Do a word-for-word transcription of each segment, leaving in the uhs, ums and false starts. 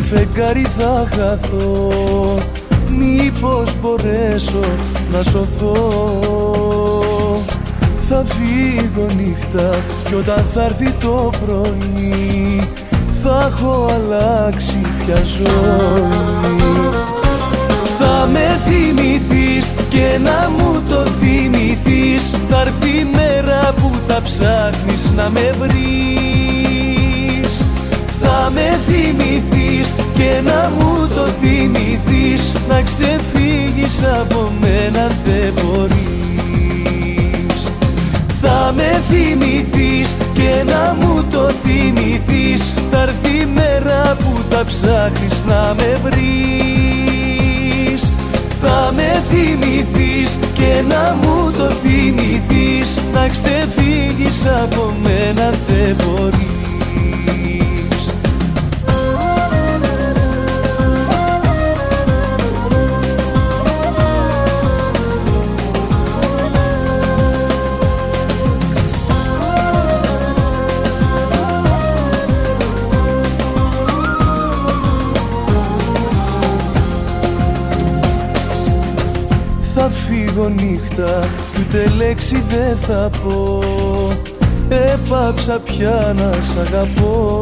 φεγγάρι θα χαθώ, μήπως μπορέσω να σωθώ. Θα φύγω νύχτα κι όταν θα έρθει το πρωί θα έχω αλλάξει πια ζωή. Θα με θυμηθείς και να μου το θυμηθείς, θα έρθει η μέρα που θα ψάχνεις να με βρεις. Θα με θυμηθείς και να μου το θυμηθείς, να ξεφύγεις από μένα δεν μπορείς. Θα με θυμηθείς και να μου το θυμηθείς, θα έρθει η μέρα που θα ψάχνεις να με βρεις. Θα με θυμηθείς και να μου το θυμηθείς, να ξεφύγεις από μένα δεν μπορείς. Θα φύγω νύχτα κι ούτε λέξη δεν θα πω, έπαψα πια να σ' αγαπώ.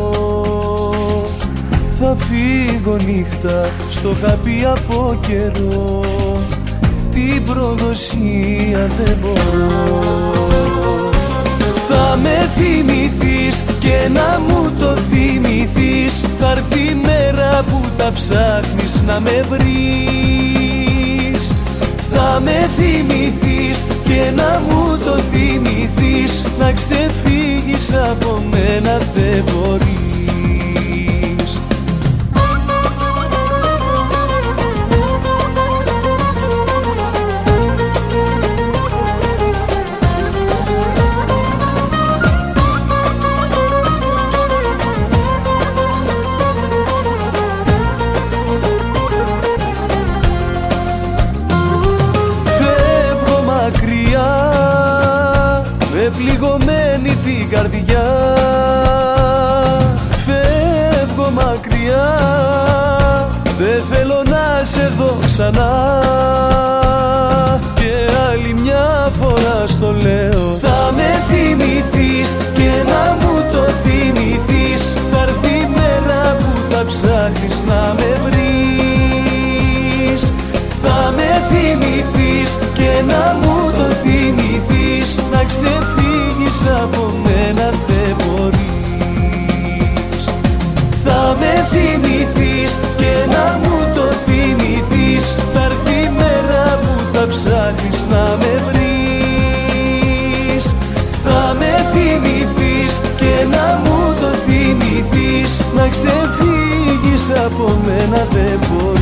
Θα φύγω νύχτα, στο είχα πει από καιρό, την προδοσία δεν μπορώ. Θα με θυμηθείς και να μου το θυμηθείς, θα έρθει η μέρα που θα ψάχνεις να με βρεις. Θα με θυμηθείς και να μου το θυμηθείς, να ξεφύγεις από μένα δεν μπορείς. Με πληγωμένη την καρδιά φεύγω μακριά, δεν θέλω να σε δω ξανά. Και άλλη μια φορά στο λέω, θα με θυμηθείς και να μου το θυμηθείς, θα έρθει η μέρα που θα ψάχνεις να με βρεις. Θα με θυμηθείς και να μου το θυμηθείς, να ξεφύγεις από μένα δεν μπορείς. Θα με θυμηθείς και να μου το θυμηθείς, θα έρθει η μέρα που θα ψάχνεις να με βρεις. Θα με θυμηθείς και να μου το θυμηθείς, να ξεφύγεις από μένα δεν μπορείς.